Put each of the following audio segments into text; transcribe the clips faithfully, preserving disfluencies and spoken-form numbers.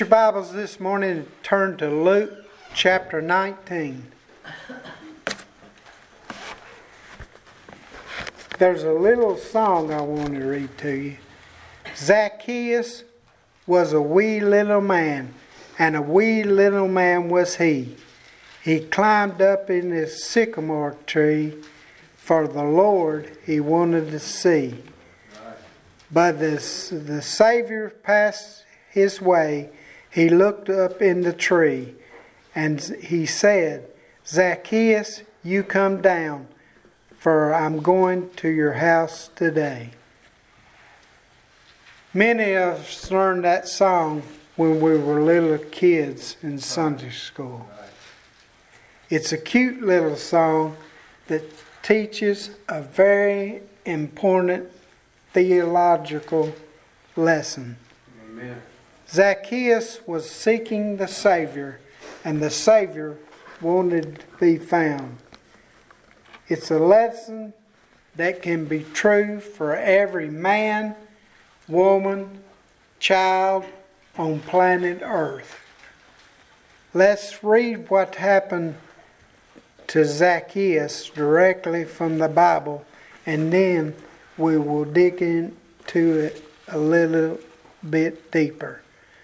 your Bibles this morning and turn to Luke chapter nineteen. There's a little song I want to read to you. Zacchaeus was a wee little man, and a wee little man was he. He climbed up in the sycamore tree, for the Lord he wanted to see. But as the Savior passed his way, he looked up in the tree, and he said, Zacchaeus, you come down, for I'm going to your house today. Many of us learned that song when we were little kids in Sunday school. It's a cute little song that teaches a very important theological lesson. Amen. Zacchaeus was seeking the Savior, and the Savior wanted to be found. It's a lesson that can be true for every man, woman, child on planet Earth. Let's read what happened to Zacchaeus directly from the Bible, and then we will dig into it a little bit deeper.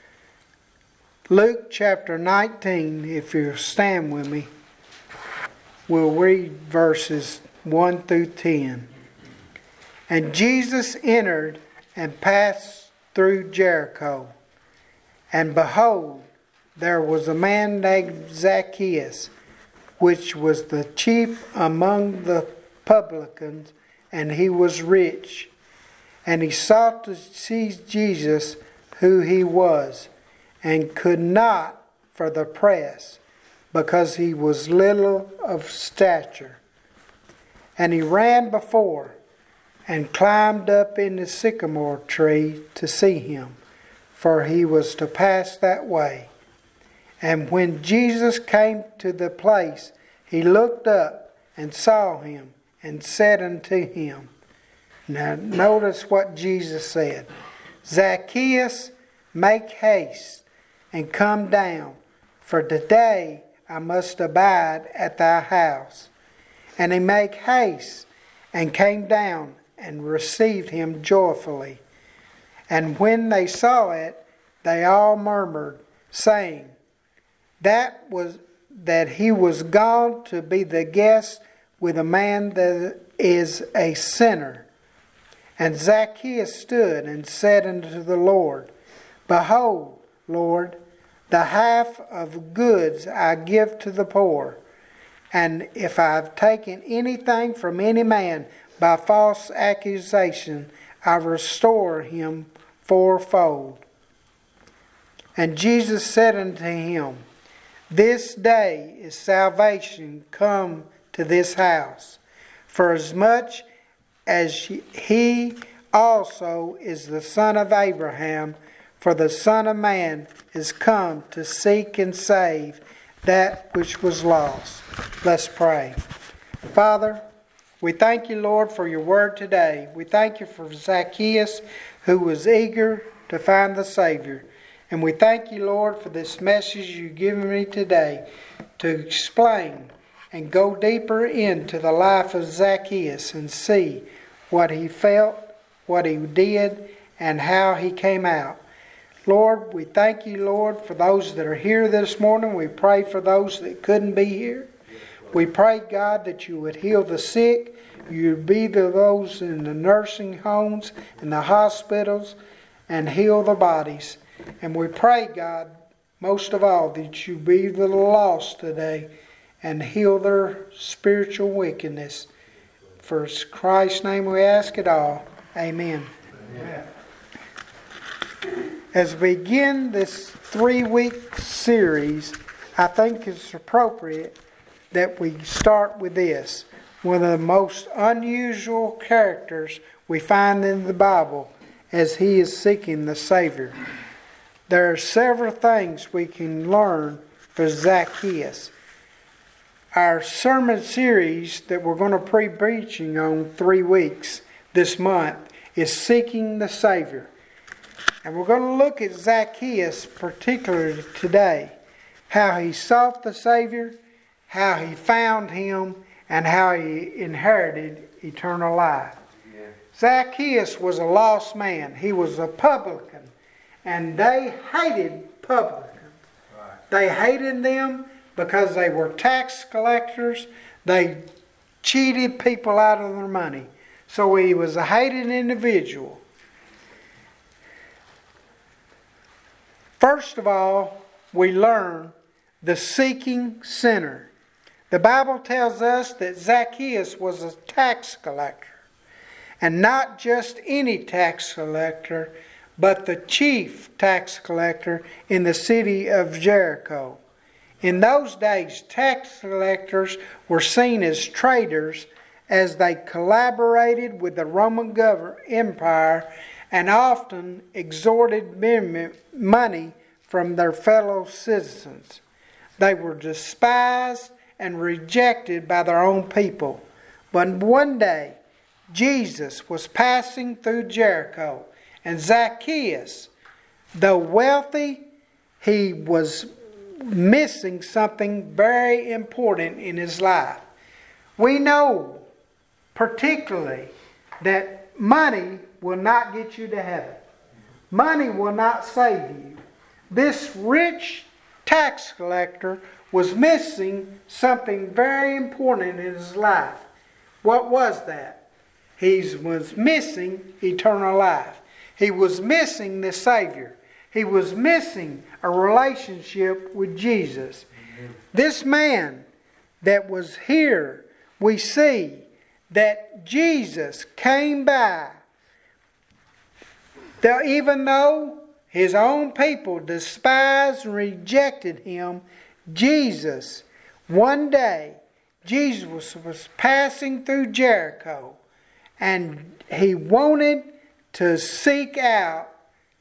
Luke chapter nineteen, if you'll stand with me, we'll read verses one through ten. And Jesus entered and passed through Jericho. And behold, there was a man named Zacchaeus, which was the chief among the publicans, and he was rich. And he sought to see Jesus, who he was, and could not for the press, because he was little of stature. And he ran before, and climbed up in the sycamore tree to see him, for he was to pass that way. And when Jesus came to the place, he looked up and saw him, and said unto him, now notice what Jesus said, Zacchaeus, make haste, and come down, for today I must abide at thy house. And he made haste, and came down, and received him joyfully. And when they saw it, they all murmured, saying, That was that he was gone to be the guest with a man that is a sinner. And Zacchaeus stood and said unto the Lord, Behold, Lord, the half of goods I give to the poor. And if I have taken anything from any man by false accusation, I restore him fourfold. And Jesus said unto him, This day is salvation come to this house, for as much as he also is the son of Abraham, for the Son of Man is come to seek and save that which was lost. Let's pray. Father, we thank you, Lord, for your word today. We thank you for Zacchaeus, who was eager to find the Savior. And we thank you, Lord, for this message you've given me today to explain and go deeper into the life of Zacchaeus and see what he felt, what he did, and how he came out. Lord, we thank you, Lord, for those that are here this morning. We pray for those that couldn't be here. We pray, God, that you would heal the sick. You would be to those in the nursing homes and the hospitals and heal the bodies. And we pray, God, most of all, that you be the lost today and heal their spiritual wickedness. For Christ's name we ask it all. Amen. Amen. As we begin this three-week series, I think it's appropriate that we start with this. One of the most unusual characters we find in the Bible as he is seeking the Savior. There are several things we can learn from Zacchaeus. Our sermon series that we're going to be preaching on three weeks this month is Seeking the Savior. And we're going to look at Zacchaeus particularly today. How he sought the Savior, how he found him, and how he inherited eternal life. Yeah. Zacchaeus was a lost man. He was a publican. And they hated publicans. Right. They hated them because they were tax collectors. They cheated people out of their money. So he was a hated individual. First of all, we learn the seeking sinner. The Bible tells us that Zacchaeus was a tax collector. And not just any tax collector, but the chief tax collector in the city of Jericho. In those days, tax collectors were seen as traitors as they collaborated with the Roman government empire and often extorted money from their fellow citizens. They were despised and rejected by their own people. But one day, Jesus was passing through Jericho, and Zacchaeus, though wealthy, he was missing something very important in his life. We know particularly that money will not get you to heaven. Money will not save you. This rich tax collector was missing something very important in his life. What was that? He was missing eternal life. He was missing the Savior. He was missing a relationship with Jesus. Mm-hmm. This man that was here, we see that Jesus came by. That even though his own people despised and rejected him, Jesus, one day, Jesus was passing through Jericho, and he wanted to seek out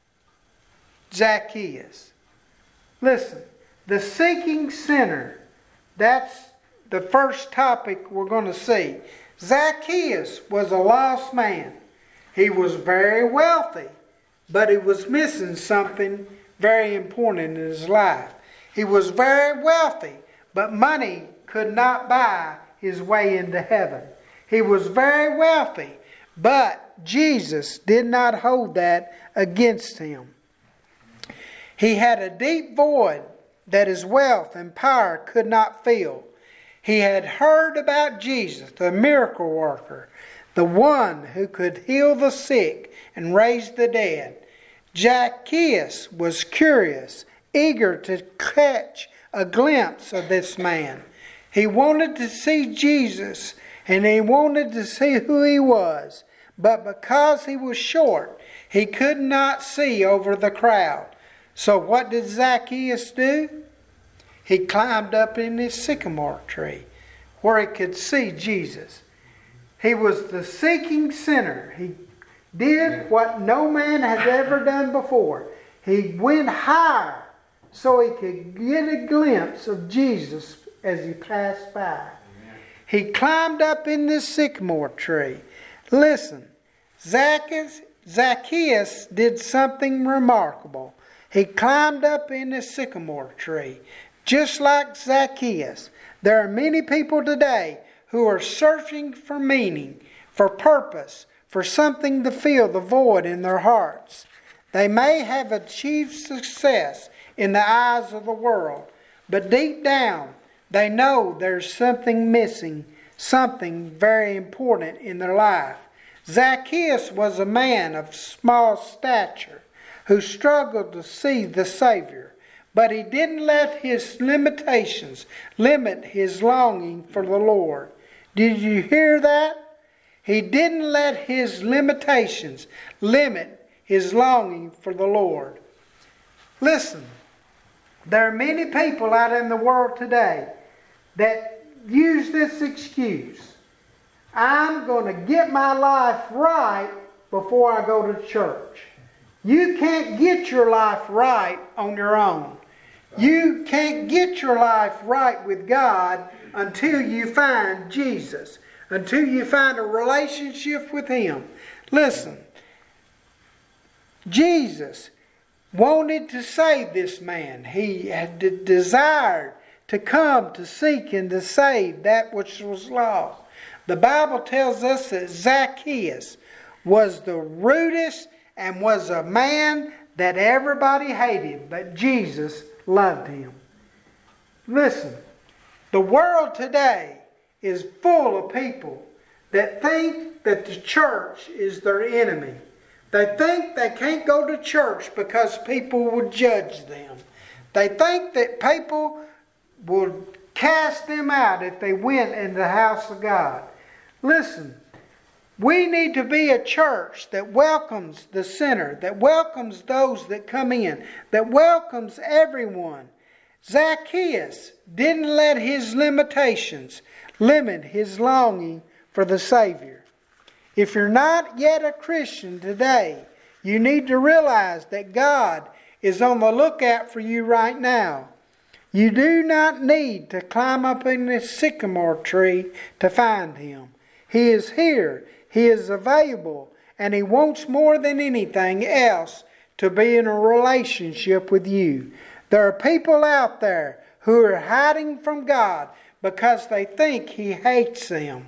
Zacchaeus. Listen, the seeking sinner, that's the first topic we're going to see. Zacchaeus was a lost man. He was very wealthy, but he was missing something very important in his life. He was very wealthy, but money could not buy his way into heaven. He was very wealthy, but Jesus did not hold that against him. He had a deep void that his wealth and power could not fill. He had heard about Jesus, the miracle worker, the one who could heal the sick and raise the dead. Zacchaeus was curious, eager to catch a glimpse of this man. He wanted to see Jesus, and he wanted to see who he was. But because he was short, he could not see over the crowd. So what did Zacchaeus do? He climbed up in his sycamore tree where he could see Jesus. He was the seeking sinner. He did what no man had ever done before. He went higher so he could get a glimpse of Jesus as he passed by. He climbed up in this sycamore tree. Listen, Zacchaeus, Zacchaeus did something remarkable. He climbed up in the sycamore tree. Just like Zacchaeus, there are many people today who are searching for meaning, for purpose, for something to fill the void in their hearts. They may have achieved success in the eyes of the world, but deep down, they know there's something missing, something very important in their life. Zacchaeus was a man of small stature who struggled to see the Savior, but he didn't let his limitations limit his longing for the Lord. Did you hear that? He didn't let his limitations limit his longing for the Lord. Listen, there are many people out in the world today that use this excuse. I'm going to get my life right before I go to church. You can't get your life right on your own. You can't get your life right with God until you find Jesus, until you find a relationship with Him. Listen, Jesus wanted to save this man. He had de- desired to come to seek and to save that which was lost. The Bible tells us that Zacchaeus was the rudest and was a man that everybody hated, but Jesus loved him. Listen, the world today is full of people that think that the church is their enemy. They think they can't go to church because people will judge them. They think that people will cast them out if they went in the house of God. Listen, we need to be a church that welcomes the sinner, that welcomes those that come in, that welcomes everyone. Zacchaeus didn't let his limitations limit his longing for the Savior. If you're not yet a Christian today, you need to realize that God is on the lookout for you right now. You do not need to climb up in this sycamore tree to find Him. He is here. He is available. And He wants more than anything else to be in a relationship with you. There are people out there who are hiding from God because they think He hates them.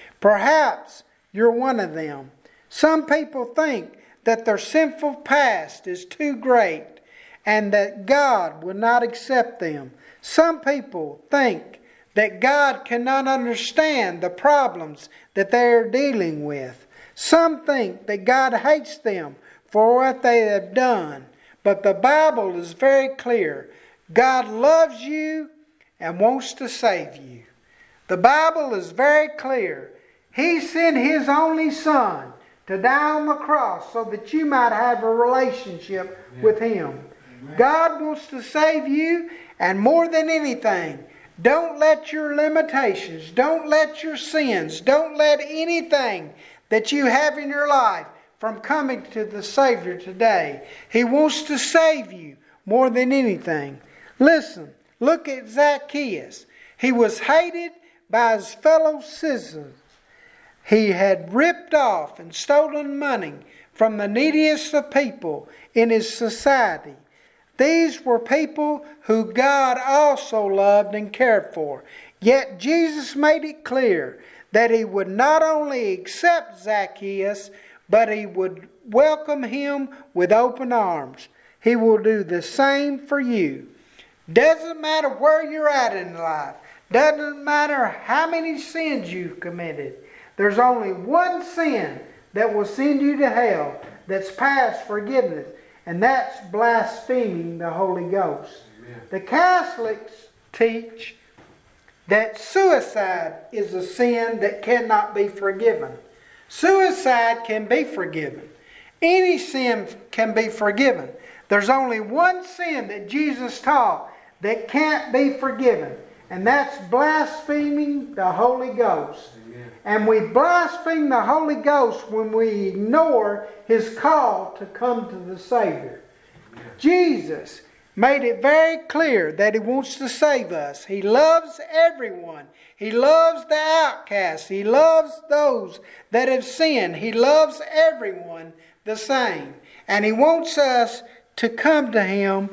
Perhaps you're one of them. Some people think that their sinful past is too great and that God will not accept them. Some people think that God cannot understand the problems that they are dealing with. Some think that God hates them for what they have done. But the Bible is very clear. God loves you and wants to save you. The Bible is very clear. He sent His only Son to die on the cross so that you might have a relationship yeah. with Him. Amen. God wants to save you, and more than anything, don't let your limitations, don't let your sins, don't let anything that you have in your life from coming to the Savior today. He wants to save you more than anything. Listen, look at Zacchaeus. He was hated by his fellow citizens. He had ripped off and stolen money from the neediest of people in his society. These were people who God also loved and cared for. Yet Jesus made it clear that He would not only accept Zacchaeus, but He would welcome him with open arms. He will do the same for you. Doesn't matter where you're at in life. Doesn't matter how many sins you've committed. There's only one sin that will send you to hell that's past forgiveness, and that's blaspheming the Holy Ghost. Amen. The Catholics teach that suicide is a sin that cannot be forgiven. Suicide can be forgiven. Any sin can be forgiven. There's only one sin that Jesus taught that can't be forgiven, and that's blaspheming the Holy Ghost. Amen. And we blaspheme the Holy Ghost when we ignore His call to come to the Savior. Amen. Jesus made it very clear that He wants to save us. He loves everyone. He loves the outcasts. He loves those that have sinned. He loves everyone the same. And He wants us to come to Him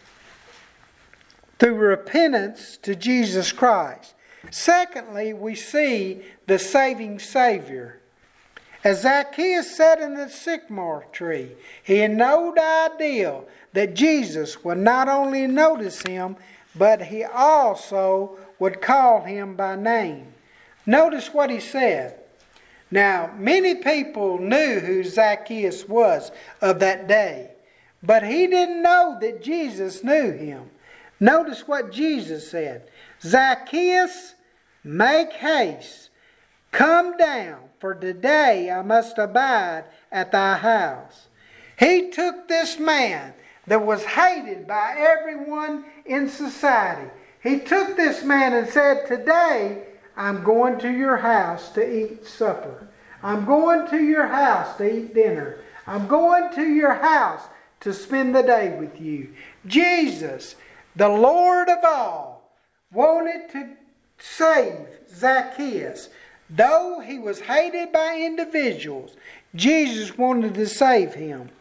through repentance to Jesus Christ. Secondly, we see the saving Savior. As Zacchaeus sat in the sycamore tree, he had no idea that Jesus would not only notice him, but He also would call him by name. Notice what he said. Now, many people knew who Zacchaeus was of that day, but he didn't know that Jesus knew him. Notice what Jesus said. Zacchaeus, make haste, come down, for today I must abide at thy house. He took this man that was hated by everyone in society. He took this man and said, today I'm going to your house to eat supper. I'm going to your house to eat dinner. I'm going to your house to spend the day with you. Jesus, the Lord of all, wanted to save Zacchaeus. Though he was hated by individuals, Jesus wanted to save him.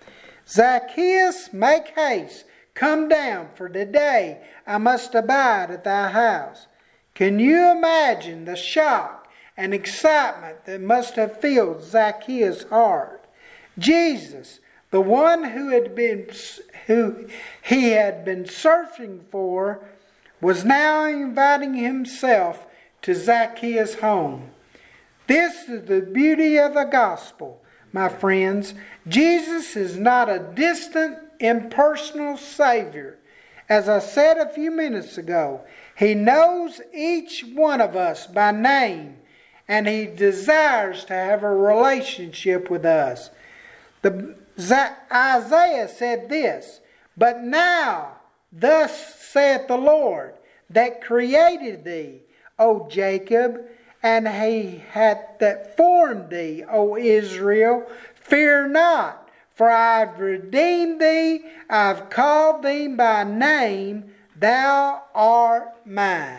Zacchaeus, make haste, come down, for today I must abide at thy house. Can you imagine the shock and excitement that must have filled Zacchaeus' heart? Jesus, the one who had been who he had been searching for, was now inviting himself to Zacchaeus' home. This is the beauty of the gospel, my friends. Jesus is not a distant, impersonal Savior. As I said a few minutes ago, He knows each one of us by name, and He desires to have a relationship with us. The, Isaiah said this, "But now, thus saith the Lord, that created thee, O Jacob, and He hath that formed thee, O Israel, fear not, for I have redeemed thee, I have called thee by name, thou art mine."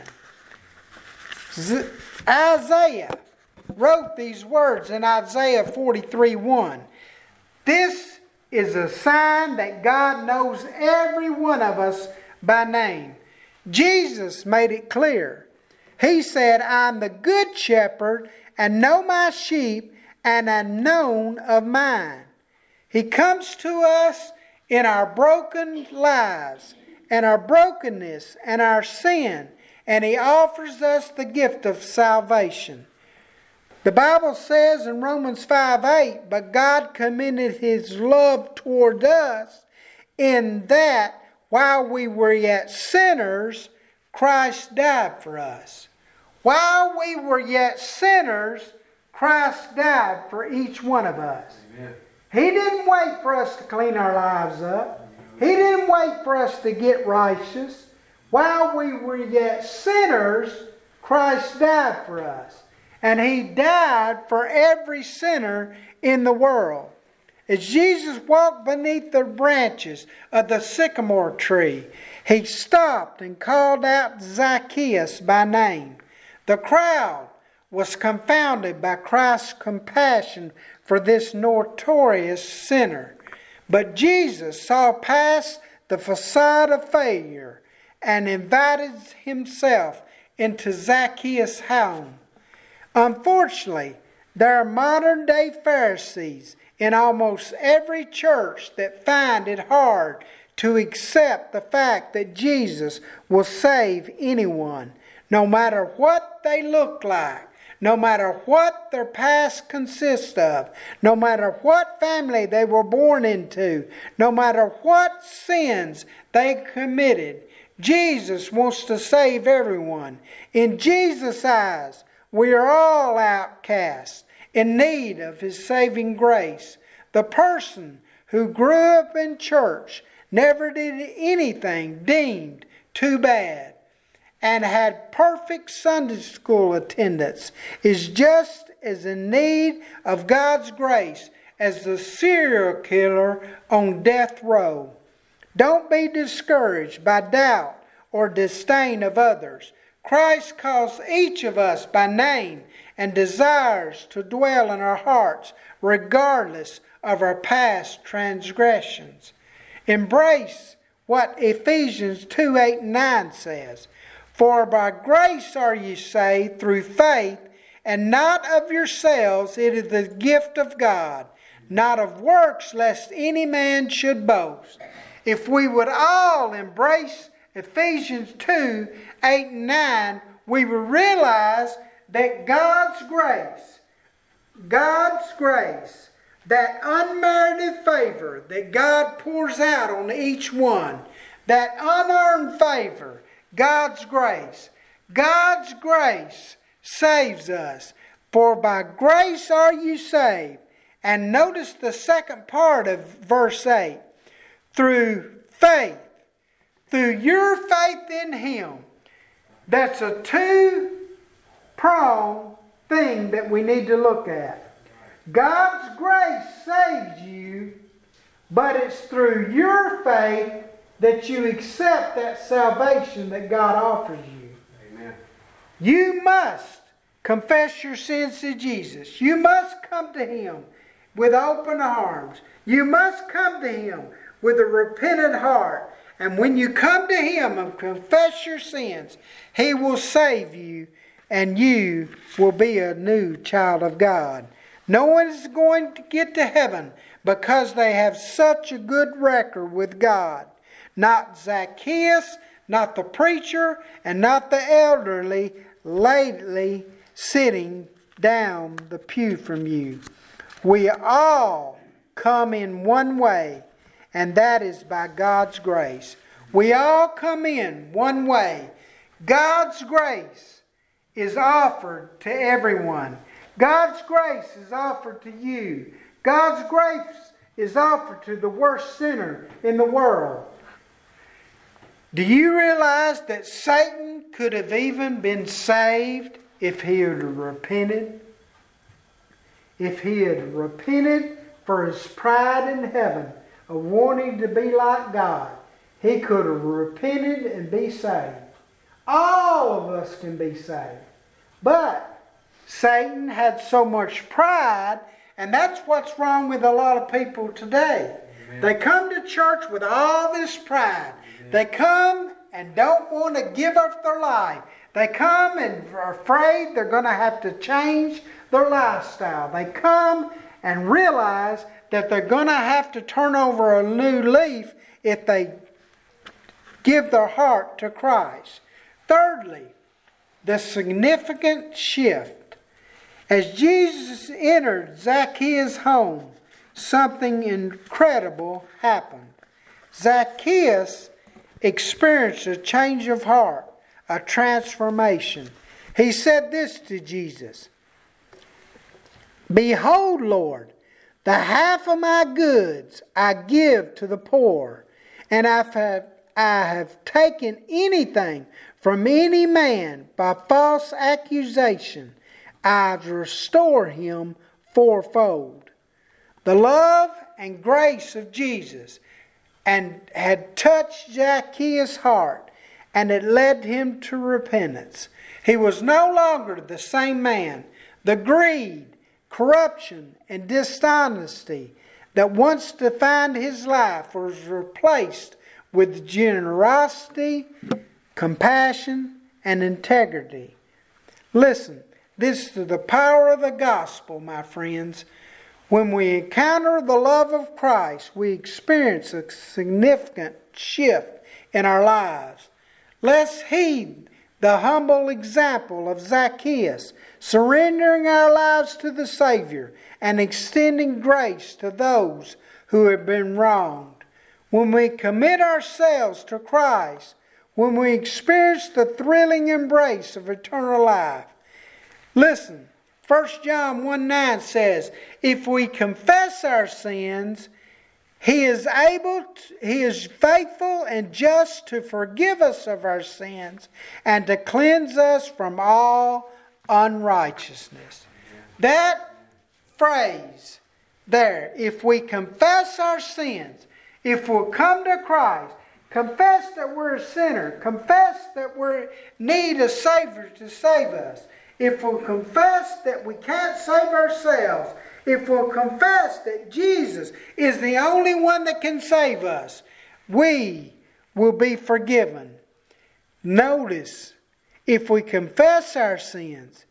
Z- Isaiah wrote these words in Isaiah forty-three one. This is a sign that God knows every one of us by name. Jesus made it clear. He said, "I am the good shepherd, and know my sheep, and am known of mine." He comes to us in our broken lives, and our brokenness, and our sin, and He offers us the gift of salvation. The Bible says in Romans five eight, "But God commended His love toward us, in that while we were yet sinners, Christ died for us." While we were yet sinners, Christ died for each one of us. Amen. He didn't wait for us to clean our lives up. He didn't wait for us to get righteous. While we were yet sinners, Christ died for us. And He died for every sinner in the world. As Jesus walked beneath the branches of the sycamore tree, He stopped and called out Zacchaeus by name. The crowd was confounded by Christ's compassion for this notorious sinner. But Jesus saw past the facade of failure and invited Himself into Zacchaeus' home. Unfortunately, there are modern day Pharisees in almost every church that find it hard to accept the fact that Jesus will save anyone, no matter what they look like, no matter what their past consists of, no matter what family they were born into, no matter what sins they committed. Jesus wants to save everyone. In Jesus' eyes, we are all outcasts, in need of His saving grace. The person who grew up in church, never did anything deemed too bad, and had perfect Sunday school attendance, is just as in need of God's grace as the serial killer on death row. Don't be discouraged by doubt or disdain of others. Christ calls each of us by name and desires to dwell in our hearts regardless of our past transgressions. Embrace what Ephesians two eight and nine says. "For by grace are ye saved through faith, and not of yourselves, it is the gift of God, not of works, lest any man should boast." If we would all embrace Ephesians two eight and nine, we will realize that God's grace, God's grace, that unmerited favor that God pours out on each one, that unearned favor, God's grace, God's grace saves us. For by grace are you saved. And notice the second part of verse eight. Through faith. Through your faith in Him. That's a two-pronged thing that we need to look at. God's grace saves you, but it's through your faith that you accept that salvation that God offers you. Amen. You must confess your sins to Jesus. You must come to Him with open arms. You must come to Him with a repentant heart. And when you come to Him and confess your sins, He will save you and you will be a new child of God. No one is going to get to heaven because they have such a good record with God. Not Zacchaeus, not the preacher, and not the elderly lately sitting down the pew from you. We all come in one way, and that is by God's grace. We all come in one way. God's grace is offered to everyone. God's grace is offered to you. God's grace is offered to the worst sinner in the world. Do you realize that Satan could have even been saved if he had repented? If he had repented for his pride in heaven of wanting to be like God, he could have repented and be saved. All of us can be saved. But Satan had so much pride, and that's what's wrong with a lot of people today. Amen. They come to church with all this pride. Amen. They come and don't want to give up their life. They come and are afraid they're going to have to change their lifestyle. They come and realize that they're going to have to turn over a new leaf if they give their heart to Christ. Thirdly, the significant shift. As Jesus entered Zacchaeus' home, something incredible happened. Zacchaeus experienced a change of heart, a transformation. He said this to Jesus, "Behold, Lord, the half of my goods I give to the poor, and if I have taken anything from any man by false accusation, I restore him fourfold." The love and grace of Jesus and had touched Zacchaeus' heart, and it led him to repentance. He was no longer the same man. The greed, corruption, and dishonesty that once defined his life was replaced with generosity, compassion, and integrity. Listen, this is the power of the gospel, my friends. When we encounter the love of Christ, we experience a significant shift in our lives. Let's heed the humble example of Zacchaeus, surrendering our lives to the Savior and extending grace to those who have been wronged. When we commit ourselves to Christ, when we experience the thrilling embrace of eternal life. Listen, First John one nine says, if we confess our sins, He is able, to, He is faithful and just to forgive us of our sins and to cleanse us from all unrighteousness. That phrase there, if we confess our sins, if we'll come to Christ, confess that we're a sinner, confess that we need a Savior to save us, if we'll confess that we can't save ourselves, if we'll confess that Jesus is the only one that can save us, we will be forgiven. Notice, if we confess our sins,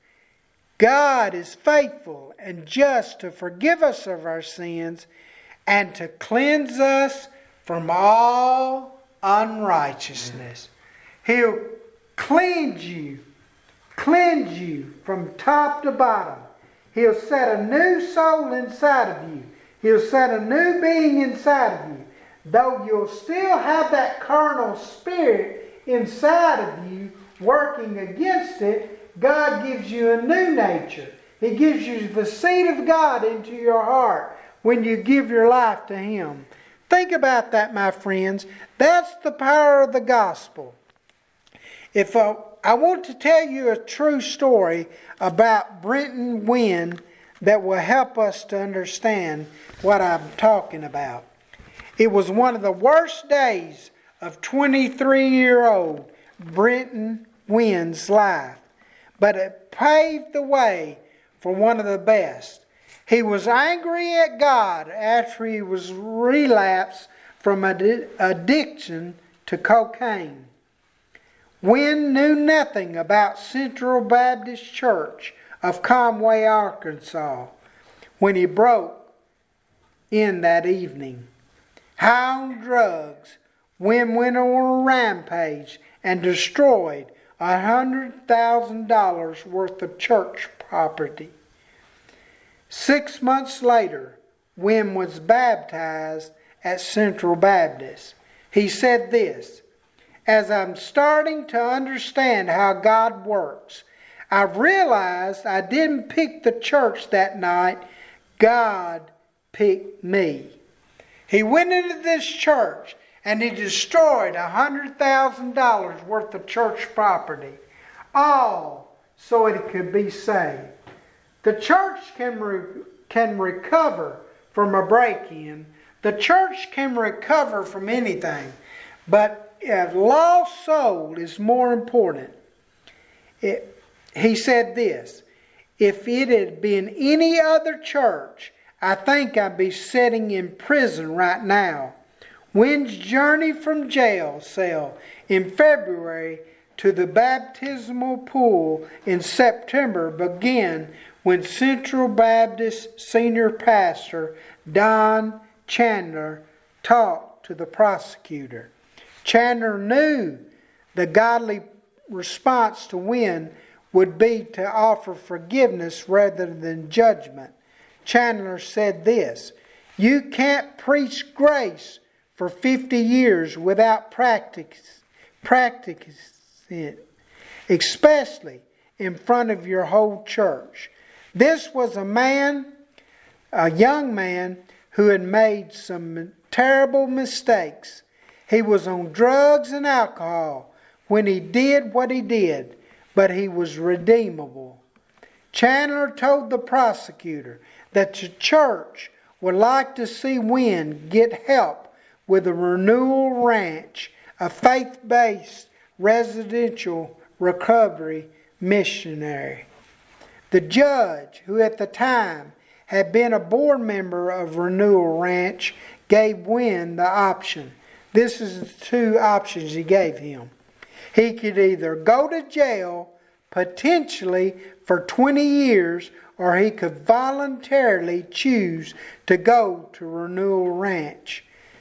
God is faithful and just to forgive us of our sins and to cleanse us from all unrighteousness. He'll cleanse you, cleanse you from top to bottom. He'll set a new soul inside of you. He'll set a new being inside of you. Though you'll still have that carnal spirit inside of you working against it, God gives you a new nature. He gives you the seed of God into your heart when you give your life to Him. Think about that, my friends. That's the power of the gospel. If I, I want to tell you a true story about Brenton Wynn that will help us to understand what I'm talking about. It was one of the worst days of twenty-three-year-old Brenton Wynn's life, but it paved the way for one of the best. He was angry at God after he was relapsed from ad- addiction to cocaine. Wynn knew nothing about Central Baptist Church of Conway, Arkansas, when he broke in that evening. High on drugs, Wynn went on a rampage and destroyed one hundred thousand dollars worth of church property. Six months later, Wynn was baptized at Central Baptist. He said this, "As I'm starting to understand how God works, I've realized I didn't pick the church that night. God picked me." He went into this church and he destroyed one hundred thousand dollars worth of church property, all so it could be saved. The church can, re- can recover from a break-in. The church can recover from anything, but a lost soul is more important. It, he said this, "If it had been any other church, I think I'd be sitting in prison right now." Wynn's journey from jail cell in February to the baptismal pool in September began when Central Baptist senior pastor Don Chandler talked to the prosecutor. Chandler knew the godly response to Wynn would be to offer forgiveness rather than judgment. Chandler said this, "You can't preach grace for fifty years without practice, practicing it, especially in front of your whole church." This was a man, a young man, who had made some terrible mistakes. He was on drugs and alcohol when he did what he did, but he was redeemable. Chandler told the prosecutor that the church would like to see Wynn get help with the Renewal Ranch, a faith-based residential recovery missionary. The judge, who at the time had been a board member of Renewal Ranch, gave Wynn the option. This is the two options he gave him. He could either go to jail, potentially for twenty years, or he could voluntarily choose to go to Renewal Ranch.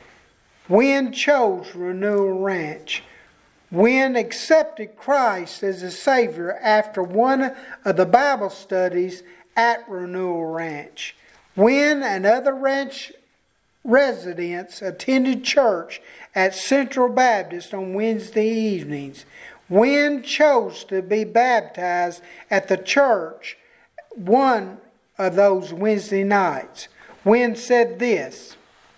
Wynn chose Renewal Ranch. Wynn accepted Christ as a Savior after one of the Bible studies at Renewal Ranch. Wynn and other ranch residents attended church at Central Baptist on Wednesday evenings. Wynn chose to be baptized at the church one of those Wednesday nights. Wynn said this,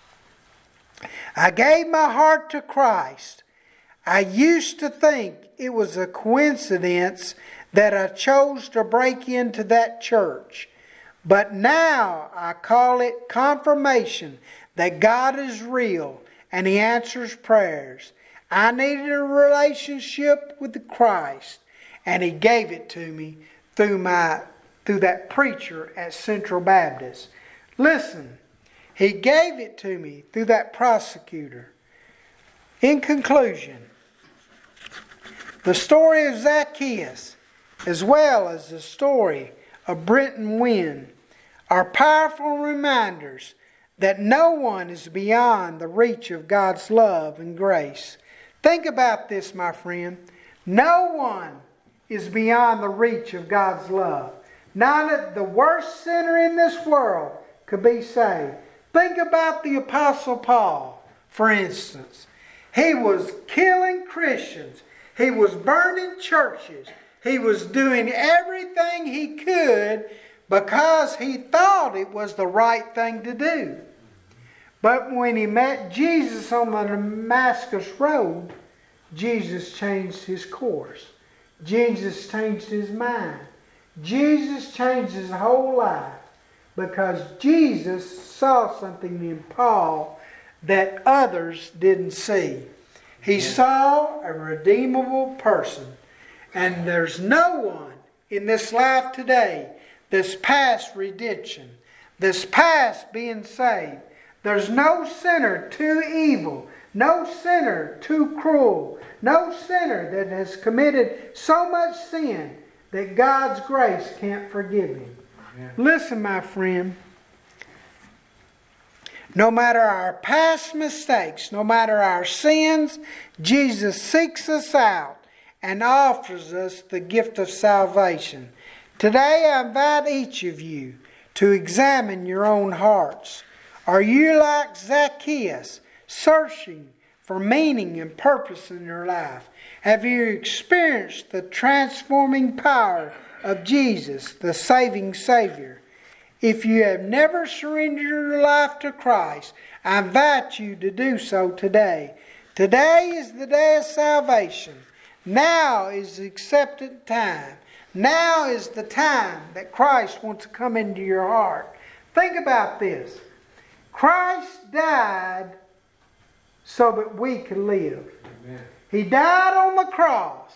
"I gave my heart to Christ. I used to think it was a coincidence that I chose to break into that church. But now I call it confirmation that God is real and He answers prayers. I needed a relationship with Christ, and He gave it to me through my through that preacher at Central Baptist. Listen, He gave it to me through that prosecutor." In conclusion, the story of Zacchaeus, as well as the story of Brenton Wynn, are powerful reminders that no one is beyond the reach of God's love and grace. Think about this, my friend. No one is beyond the reach of God's love. Not the worst sinner in this world could be saved. Think about the Apostle Paul, for instance. He was killing Christians. He was burning churches. He was doing everything he could because he thought it was the right thing to do. But when he met Jesus on the Damascus Road, Jesus changed his course. Jesus changed his mind. Jesus changed his whole life because Jesus saw something in Paul that others didn't see. He saw a redeemable person. And there's no one in this life today that's past redemption. that's past being saved. There's no sinner too evil, no sinner too cruel, no sinner that has committed so much sin that God's grace can't forgive him. Yeah. Listen, my friend, no matter our past mistakes, no matter our sins, Jesus seeks us out and offers us the gift of salvation. Today I invite each of you to examine your own hearts. Are you like Zacchaeus, searching for meaning and purpose in your life? Have you experienced the transforming power of Jesus, the saving Savior? If you have never surrendered your life to Christ, I invite you to do so today. Today is the day of salvation. Now is the accepted time. Now is the time that Christ wants to come into your heart. Think about this. Christ died so that we could live. Amen. He died on the cross.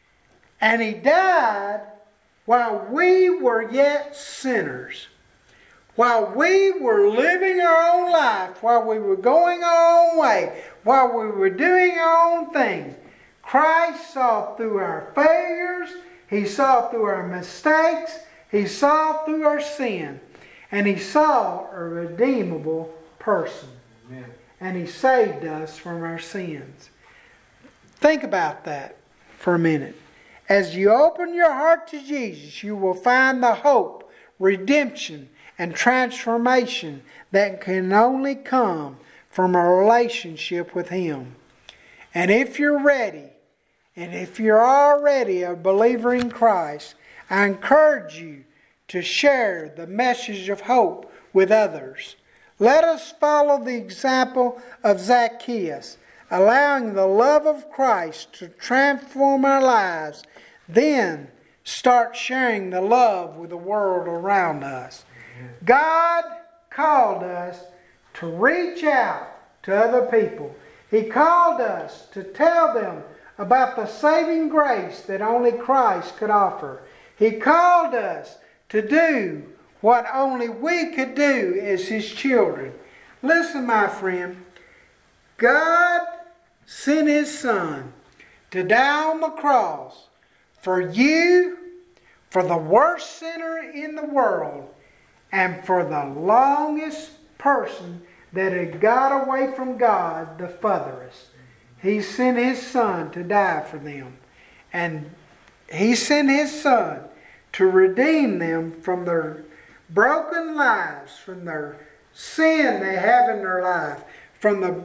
And He died while we were yet sinners. While we were living our own life, while we were going our own way, while we were doing our own thing, Christ saw through our failures, He saw through our mistakes, He saw through our sin, and He saw a redeemable person. Amen. And He saved us from our sins. Think about that for a minute. As you open your heart to Jesus, you will find the hope, redemption, and transformation that can only come from a relationship with Him. And if you're ready, and if you're already a believer in Christ, I encourage you to share the message of hope with others. Let us follow the example of Zacchaeus, allowing the love of Christ to transform our lives. Then start sharing the love with the world around us. God called us to reach out to other people. He called us to tell them about the saving grace that only Christ could offer. He called us to do what only we could do as His children. Listen, my friend, God sent His Son to die on the cross for you, for the worst sinner in the world, and for the longest person that had got away from God the furthest. He sent His Son to die for them. And He sent His Son to redeem them from their broken lives, from their sin they have in their life, from the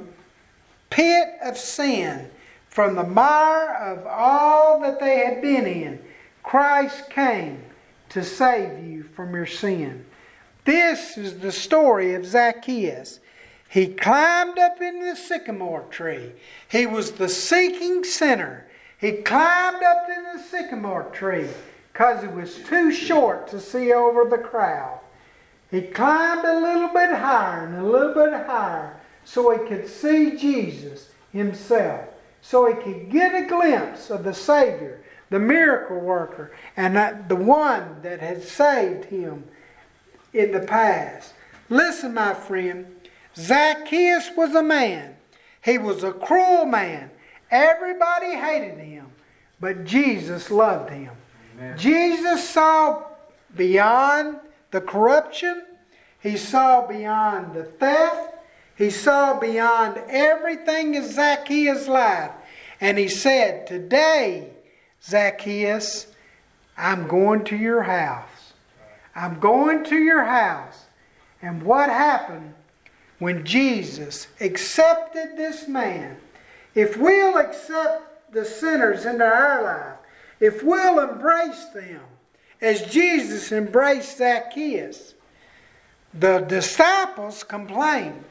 pit of sin, from the mire of all that they had been in. Christ came to save you from your sin. This is the story of Zacchaeus. He climbed up in the sycamore tree. He was the seeking sinner. He climbed up in the sycamore tree because he was too short to see over the crowd. He climbed a little bit higher and a little bit higher so he could see Jesus Himself, so he could get a glimpse of the Savior, the miracle worker, and the one that had saved him in the past. Listen, my friend, Zacchaeus was a man. He was a cruel man. Everybody hated him, but Jesus loved him. Amen. Jesus saw beyond the corruption. He saw beyond the theft. He saw beyond everything in Zacchaeus' life. And He said, "Today, Zacchaeus, I'm going to your house. I'm going to your house." And what happened when Jesus accepted this man? If we'll accept the sinners into our life, if we'll embrace them as Jesus embraced Zacchaeus, the disciples complained.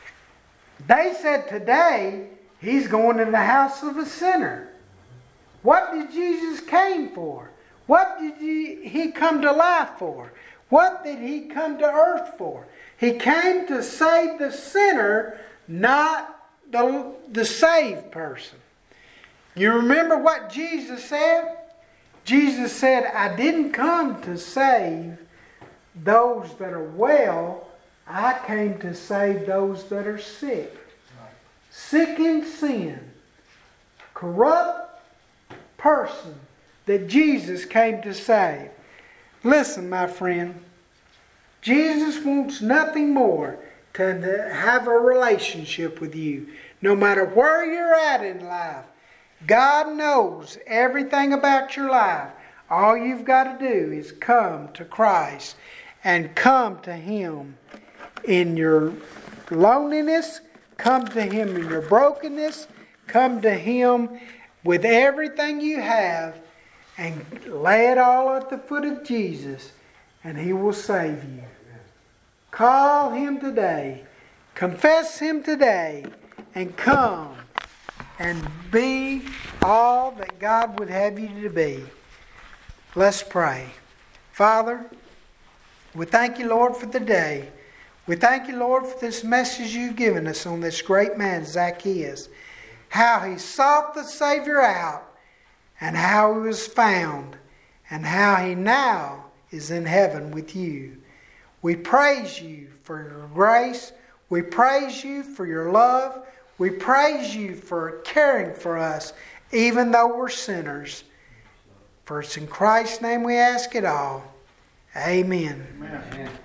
They said, "Today, he's going in the house of a sinner." What did Jesus came for? What did he, he come to life for? What did He come to earth for? He came to save the sinner, not the, the saved person. You remember what Jesus said? Jesus said, "I didn't come to save those that are well. I came to save those that are sick. Sick in sin. Corrupt person that Jesus came to save. Listen, my friend. Jesus wants nothing more than to have a relationship with you. No matter where you're at in life. God knows everything about your life. All you've got to do is come to Christ and come to Him in your loneliness. Come to Him in your brokenness. Come to Him with everything you have and lay it all at the foot of Jesus, and He will save you. Call Him today. Confess Him today and come and be all that God would have you to be. Let's pray. Father, we thank you, Lord, for the day. We thank you, Lord, for this message you've given us on this great man, Zacchaeus. How he sought the Savior out and how he was found and how he now is in heaven with you. We praise you for your grace. We praise you for your love. We praise you for caring for us, even though we're sinners. For it's in Christ's name we ask it all. Amen. Amen.